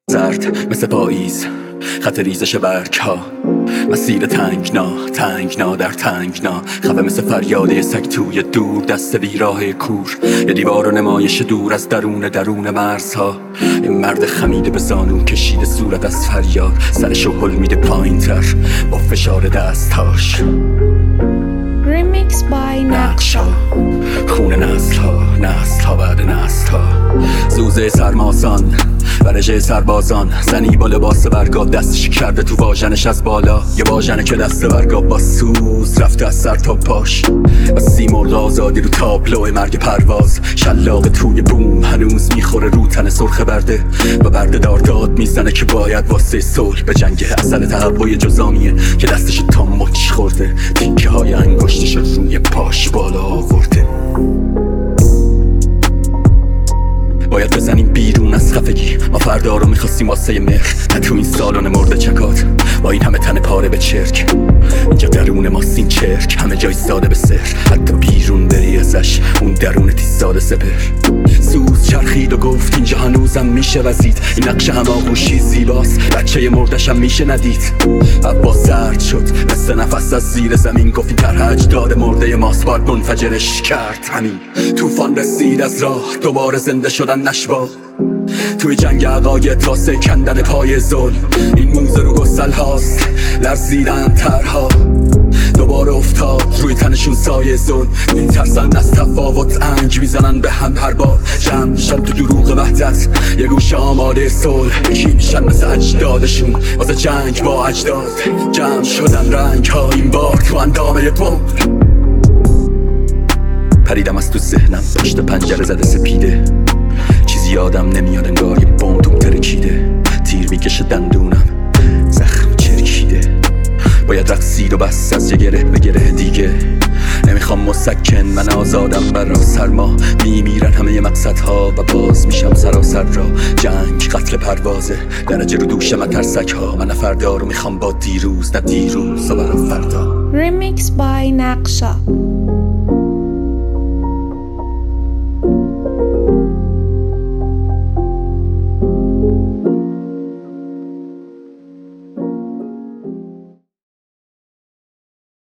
زرد مثل پاییز، خط ریزش برگ ها، مسیر تنگنا در تنگنا، خفه مثل فریاده سگ توی دور دست بیراه کور، یه دیوار و نمایش دور از درون مرزها. این مرد خمیده به زانو کشیده صورت از فریاد، سرشو هل میده پایین تر با فشار دستهاش. Remix by نقشا خون نسل ها بعد نسل ها، زوزه سرماسان و رژه سربازان، زنی با لباس برگاب دستش کرده تو واژنش از بالا، یه واژنه که دست برگاب با سوز رفته از سر تا پاش، و سیمرغ آزادی رو تابلو مرگ پرواز، شلاق توی بوم هنوز میخوره رو تن سرخ برده، و برده داد میزنه که باید واسه صلح به جنگ. اصل تهوع جزامیه که دستش تا مچ خورده، تیکه های انگشتش روی پاش بالا آورده. باید بزنیم بیرون از خفگی، ما فردا رو میخواستیم واسه مهر، نه تو این سالن مرده چکات با این همه تن پاره به چرک. اینجا درون ماست این چرک، همه جای ساده به سر، حتی بیرون بری ازش اون درونت ساده سپر. سوز چرخید و گفت اینجا هنوزم میشه وزید، این نقش هماغوشی زیباست، بچه مردشم میشه ندید. هوا سرد شد مثل نفس از زیر زمین، گفت این طرح اجداد مرده ماست، باید منفجرش کرد همین. طوفان رسید از راه، دوباره زنده شدن نشوا، توی جنگ عقاید واسه کندن پای ظلم. این موزه رو گسل هاست، لرزیدن ترها دوباره افتاد روی تنشون سایه ظلم. میترسن از تفاوت، انج میزنن به هم هر بار، جمع میشن تو دروغ وحدت، یه گوشه آماده صلح، یکی میشن مثل اجدادشون واسه جنگ با اجداد. جمع شدن رنگ ها این بار تو اندامه بمب، پریدم از تو ذهنم پشت پنجره زده سپیده، چیزی یادم نمیاد انگار یه بمب توم ترکیده، تیر میکشه دندونم زخم چرکیده. باید رقصید و بس از یه گره به گره دیگه، نمیخوام مسکن من آزادم برا سرما، میمیرن همه ی مقصدها و باز میشم سراسر را. جنگ قتل پروازه، درجه رو دوش من ترسک ها، من فردا رو میخوام با دیروز، نه دیروز و برا فردا. Remix by نقشا.